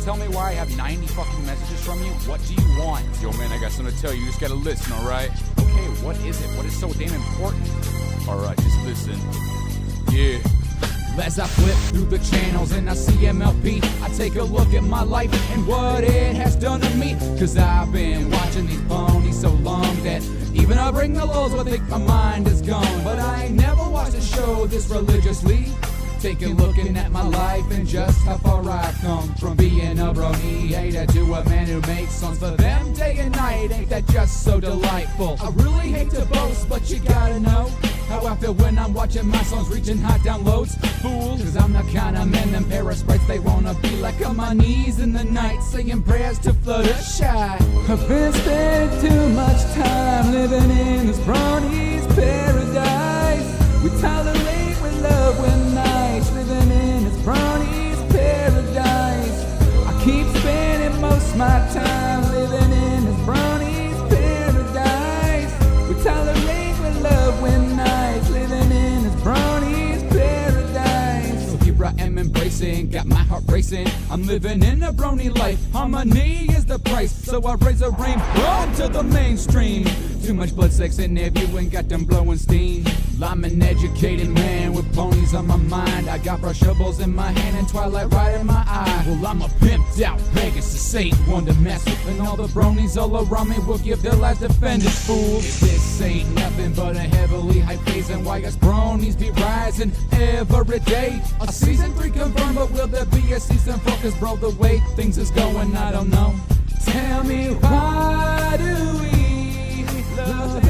tell me why I have 90 fucking messages from you? What do you want? Yo, man, I got something to tell you. You just gotta listen, alright? Okay, what is it? What is so damn important? Alright, just listen. Yeah. As I flip through the channels and I see MLP, I take a look at my life and what it has done to me. Cause I've been watching these ponies so long that even I bring the lows, I think my mind is gone. But I ain't never watched a show this religiously. Taking looking at my life and just how far I've come from being a brony hater to a man who makes songs for them day and night. Ain't that just so delightful? I really hate to boast, but you gotta know how I feel when I'm watching my songs reaching high downloads. Fool, cause I'm the kind of man them parasites they wanna be like on my knees in the night saying prayers to Fluttershy. I've been spending too much time living in this brony's paradise. We tolerate with love when nice, living in this brony's paradise. I keep spending most my time living in this brony's paradise. We tolerate with love when nice, living in this brony's paradise. So here I am embracing, got my heart racing. I'm living in a brony life, harmony is the price. So I raise a rainbow to the mainstream. Too much blood, sex, and if you ain't got them blowing steam. I'm an educated man with ponies on my mind. I got brushables in my hand and Twilight right in my eye. Well, I'm a pimped out Pegasus, ain't one to mess with. And all the bronies all around me will give their lives defended, fool. This ain't nothing but a heavily hyped phase, and why us bronies be rising every day. A season 3 confirmed, but will there be a season 4? Cause bro, the way things is going, I don't know. Tell me, why do we love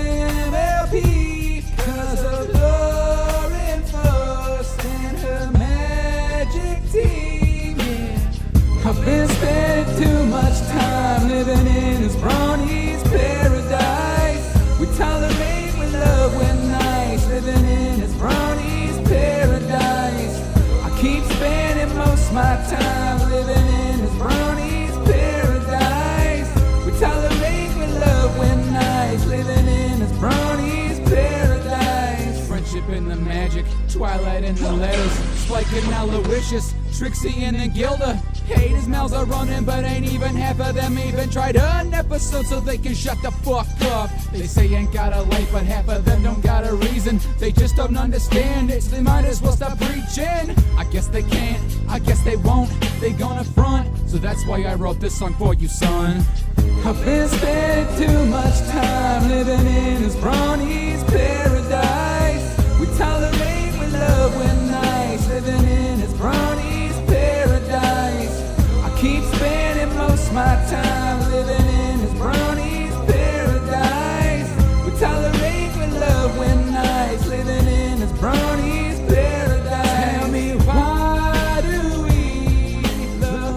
MLP? Cause of Lauren Faust and her magic team, yeah. I've been spending too much time living in this brony's paradise. We tolerate with love when nice, living in this brony's paradise. I keep spending most my time living in this brony's paradise. We tolerate with love when nice, living in this brony's paradise. Friendship and the magic, Twilight and the letters, Spike and Aloysius, Trixie and the Gilda. Haters' mouths are running, but ain't even half of them even tried an episode so they can shut the fuck up. They say ain't got a life, but half of them don't got a reason. They just don't understand it, so they might as well stop preaching. I guess they can't, I guess they won't, they gonna front. So that's why I wrote this song for you, son. I've been spending too much time living in this brony's paradise. We tolerate with love when nice, living in this brony's paradise. I keep spending most my time living in this brony's paradise. We tolerate with love when nice, living in this brony's paradise. Tell me, why do we love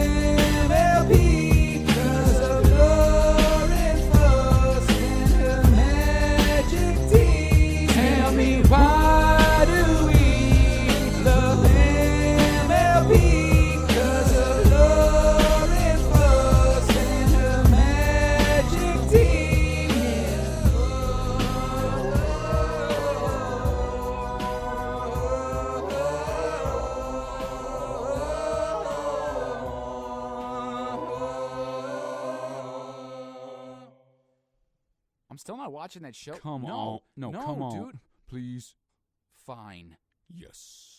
MLP? Cause of Lauren Faust and her magic team. Tell me why do we love MLP? Cause of Lauren Faust and her magic team. I'm still not watching that show. Come no, on. No, no, come on. dude. Please. Fine. Yes.